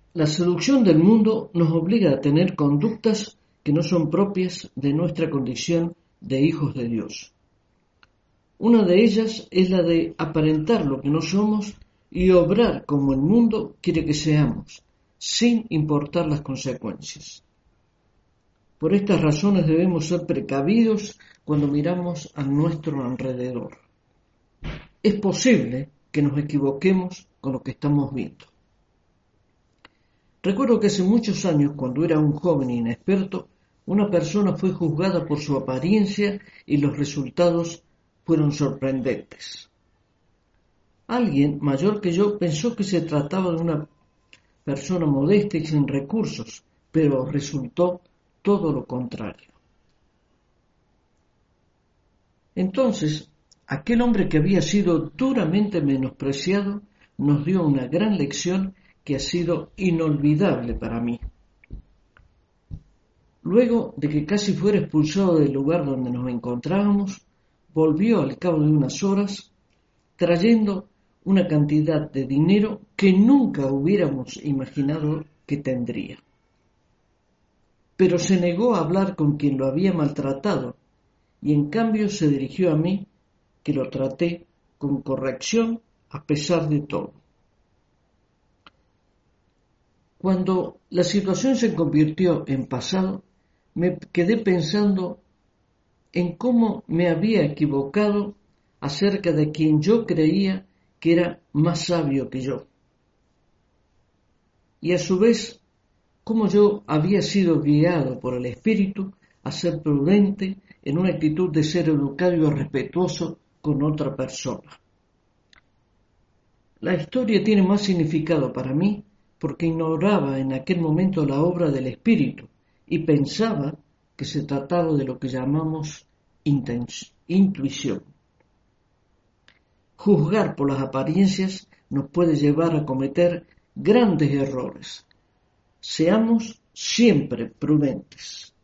La seducción del mundo nos obliga a tener conductas que no son propias de nuestra condición de hijos de Dios. Una de ellas es la de aparentar lo que no somos y obrar como el mundo quiere que seamos, sin importar las consecuencias. Por estas razones debemos ser precavidos cuando miramos a nuestro alrededor. Es posible que nos equivoquemos con lo que estamos viendo. Recuerdo que hace muchos años, cuando era un joven inexperto, una persona fue juzgada por su apariencia y los resultados fueron sorprendentes. Alguien mayor que yo pensó que se trataba de una persona modesta y sin recursos, pero resultó todo lo contrario. Entonces, aquel hombre que había sido duramente menospreciado nos dio una gran lección que ha sido inolvidable para mí. Luego de que casi fuera expulsado del lugar donde nos encontrábamos, volvió al cabo de unas horas, trayendo una cantidad de dinero que nunca hubiéramos imaginado que tendría. Pero se negó a hablar con quien lo había maltratado y en cambio se dirigió a mí, que lo traté con corrección a pesar de todo. Cuando la situación se convirtió en pasado, me quedé pensando en cómo me había equivocado acerca de quien yo creía que era más sabio que yo. Y a su vez, cómo yo había sido guiado por el Espíritu a ser prudente en una actitud de ser educado y respetuoso con otra persona. La historia tiene más significado para mí porque ignoraba en aquel momento la obra del Espíritu y pensaba que se trataba de lo que llamamos intuición. Juzgar por las apariencias nos puede llevar a cometer grandes errores. Seamos siempre prudentes.